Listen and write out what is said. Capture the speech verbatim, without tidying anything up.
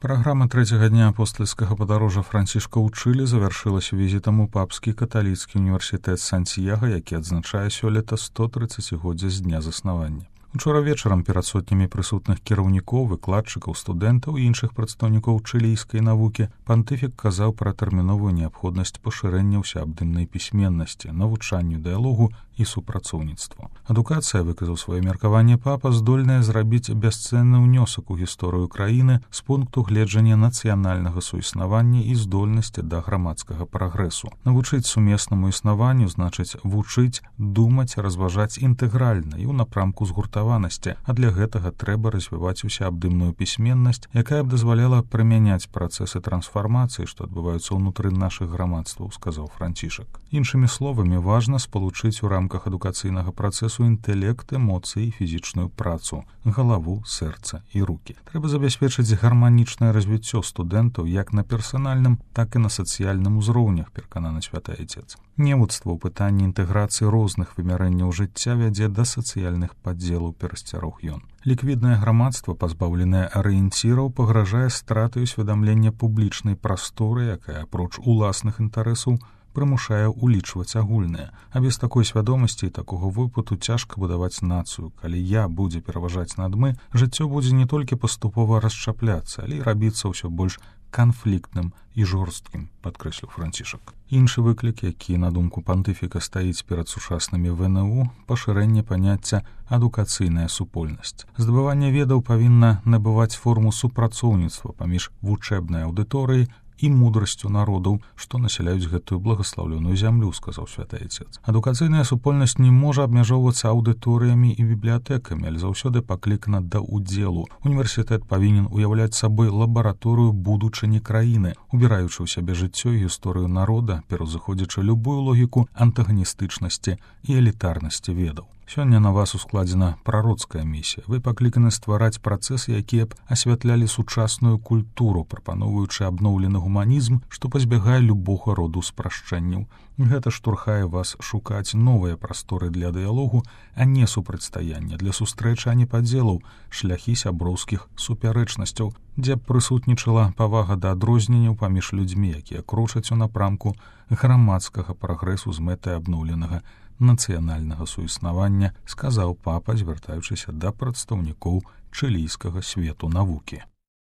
Праграма трэцяга дня апостальскага падарожжа Францішка ў Чылі завяршылася візітам у папскі каталіцкі універсітэт Сантьяга, які адзначае сёлета сто трыццацігоддзе з дня заснавання. Учора вечарам перад сотнямі прысутных кіраўнікоў, выкладчыкаў, студэнтаў і іншых прадстаўнікоў чылійскай навукі пантыфік казаў пра тэрміновую неабходнасць пашырэння ўсеабдымнай пісьменнасці, навучанню, дыялогу і супрацоўніцтву. Адукацыя, выказаў сваё меркаванне папа, здольная зрабіць бясцэнны ўнёсак у гісторыю краіны з пункту гледжання нацыянальнага суіснавання і здольнасці да грамадскага прагрэсу. Навучыць сумеснаму існаванню значыць вучыць, думаць, разважаць інтэгральна і ў напрамку згуртаванасці, а для гэтага трэба развіваць усеабдымную пісьменнасць, якая б дазваляла прымяняць працэсы трансфармацыі, што адбываюцца ўнутры нашых грамадстваў, сказаў Францішак. Іншымі словамі, важна спалучыць у рамках адукацыйнага працэсу інтэлект, эмоцыі і фізічную працу, галаву, сэрца і рукі. Трэба забяспечыць гарманічнае развіццё студэнтаў як на персанальным, так і на сацыяльным узроўнях, перакананы святы айцец. Невуцтва ў пытанні інтэграцыі розных вымярэнняў жыцця вядзе да сацыяльных падзелаў, перасцярог ён. Ліквіднае грамадства, пазбаўленае арыенціраў, пагражае стратай усведамлення публічнай прасторы, якая апроч уласных інтарэсаў прымушае ўлічваць агульнае. А без такой свядомасці і такога выпыту цяжка будаваць нацыю. Калі я будзе пераважаць над мы, жыццё будзе не толькі паступова расчапляцца, але і рабіцца ўсё больш канфліктным і жорсткім, падкрэсліў Францішак. Іншы выклік, які, на думку пантыфіка, стаіць перад сучаснымі вэ эн у, пашырэнне паняцця адукацыйная супольнасць. Здабыванне ведаў павінна набываць форму супрацоўніцтва паміж вучэбнай аўдыторыяй і мудрасцю народаў, што насяляюць гэтую благаслаўленую зямлю, сказаў святы айцец. Адукацыйная супольнасць не можа абмяжоўвацца аўдыторыямі і бібліятэкамі, але заўсёды паклікана да ўдзелу. Універсітэт павінен уяўляць сабой лабараторыю будучыні краіны, убіраючы ў сябе жыццё і гісторыю народа, пераўзыходзячы любую логіку антаганістычнасці і элітарнасці ведаў. Сёння на вас ускладзена прароцкая місія. Вы пакліканы ствараць працэсы, якія б асвятлялі сучасную культуру, прапаноўваючы абноўлены гуманізм, што пазбягае любога роду спрашчэнняў. Гэта штурхае вас шукаць новыя прасторы для дыялогу, а не супрацьстаяння, для сустрэчы, а не падзелаў, шляхі сяброўскіх супярэчнасцяў, дзе б прысутнічала павага да адрозненняў паміж людзьмі, якія крочаць у напрамку грамадскага прагрэсу з мэтай абноўленага нацыянальнага суіснавання, сказаў папа, звяртаючыся да прадстаўнікоў чылійскага свету навукі.